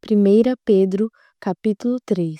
1 Pedro, capítulo 3.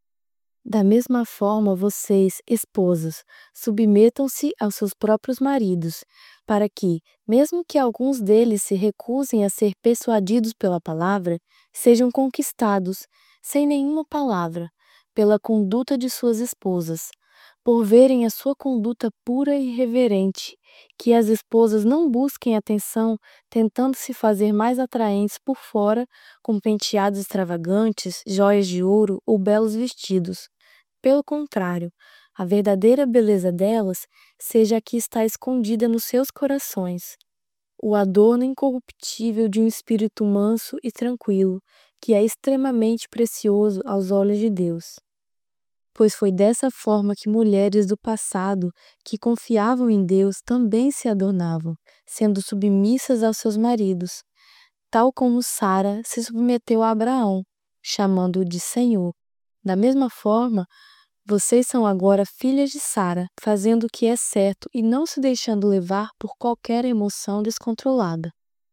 Da mesma forma, vocês, esposas, submetam-se aos seus próprios maridos, para que, mesmo que alguns deles se recusem a ser persuadidos pela palavra, sejam conquistados, sem nenhuma palavra, pela conduta de suas esposas, por verem a sua conduta pura e reverente, que as esposas não busquem atenção, tentando se fazer mais atraentes por fora, com penteados extravagantes, joias de ouro ou belos vestidos. Pelo contrário, a verdadeira beleza delas seja a que está escondida nos seus corações, o adorno incorruptível de um espírito manso e tranquilo, que é extremamente precioso aos olhos de Deus. Pois foi dessa forma que mulheres do passado, que confiavam em Deus, também se adornavam, sendo submissas aos seus maridos, tal como Sara se submeteu a Abraão, chamando-o de Senhor. Da mesma forma, vocês são agora filhas de Sara, fazendo o que é certo e não se deixando levar por qualquer emoção descontrolada.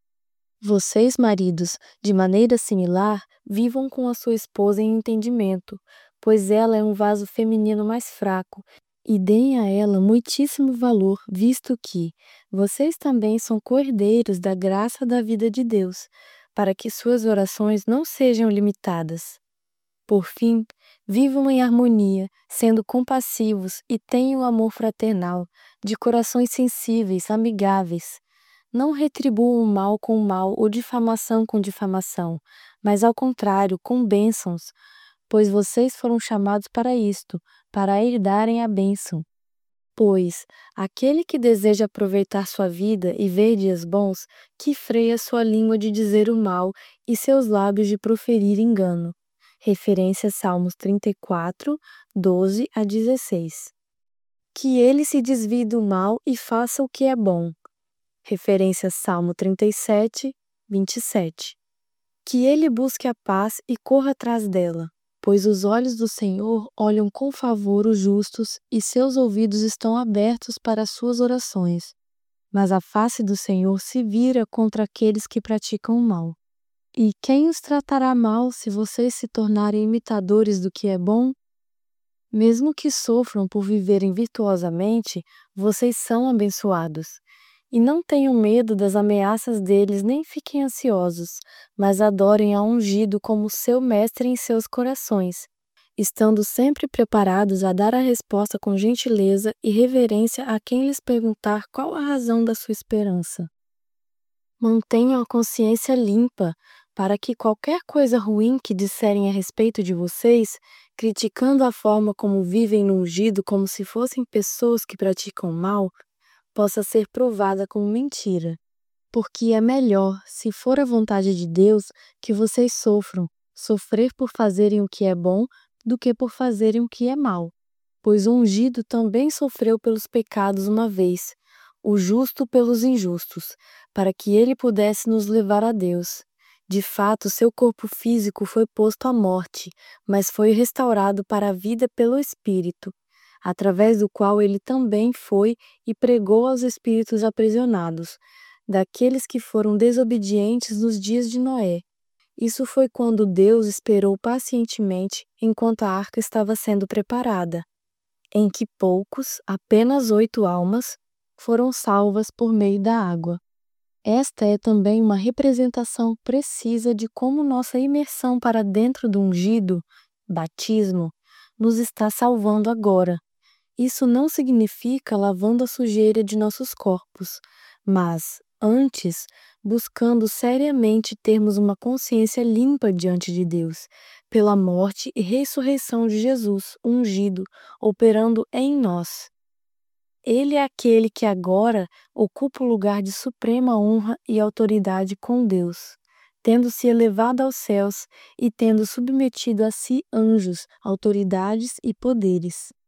Vocês, maridos, de maneira similar, vivam com a sua esposa em entendimento, pois ela é um vaso feminino mais fraco, e deem a ela muitíssimo valor, visto que vocês também são co-herdeiros da graça da vida de Deus, para que suas orações não sejam limitadas. Por fim, vivam em harmonia, sendo compassivos e tenham amor fraternal, de corações sensíveis, amigáveis. Não retribuam o mal com o mal ou difamação com difamação, mas ao contrário, com bênçãos, pois vocês foram chamados para isto, para herdarem a bênção. Pois aquele que deseja aproveitar sua vida e ver dias bons, que freia sua língua de dizer o mal e seus lábios de proferir engano. Referência Salmos 34, 12 a 16. Que ele se desvie do mal e faça o que é bom. Referência Salmo 37, 27. Que ele busque a paz e corra atrás dela, pois os olhos do Senhor olham com favor os justos e seus ouvidos estão abertos para as suas orações. Mas a face do Senhor se vira contra aqueles que praticam o mal. E quem os tratará mal se vocês se tornarem imitadores do que é bom? Mesmo que sofram por viverem virtuosamente, vocês são abençoados. E não tenham medo das ameaças deles, nem fiquem ansiosos, mas adorem a ungido como seu mestre em seus corações, estando sempre preparados a dar a resposta com gentileza e reverência a quem lhes perguntar qual a razão da sua esperança. Mantenham a consciência limpa, para que qualquer coisa ruim que disserem a respeito de vocês, criticando a forma como vivem no ungido como se fossem pessoas que praticam mal, possa ser provada como mentira. Porque é melhor, se for a vontade de Deus, que vocês sofrer por fazerem o que é bom, do que por fazerem o que é mal. Pois o ungido também sofreu pelos pecados uma vez, o justo pelos injustos, para que ele pudesse nos levar a Deus. De fato, seu corpo físico foi posto à morte, mas foi restaurado para a vida pelo Espírito, através do qual ele também foi e pregou aos espíritos aprisionados, daqueles que foram desobedientes nos dias de Noé. Isso foi quando Deus esperou pacientemente enquanto a arca estava sendo preparada, em que apenas 8 almas, foram salvas por meio da água. Esta é também uma representação precisa de como nossa imersão para dentro do ungido, batismo, nos está salvando agora. Isso não significa lavando a sujeira de nossos corpos, mas, antes, buscando seriamente termos uma consciência limpa diante de Deus, pela morte e ressurreição de Jesus, ungido, operando em nós. Ele é aquele que agora ocupa o lugar de suprema honra e autoridade com Deus, tendo se elevado aos céus e tendo submetido a si anjos, autoridades e poderes.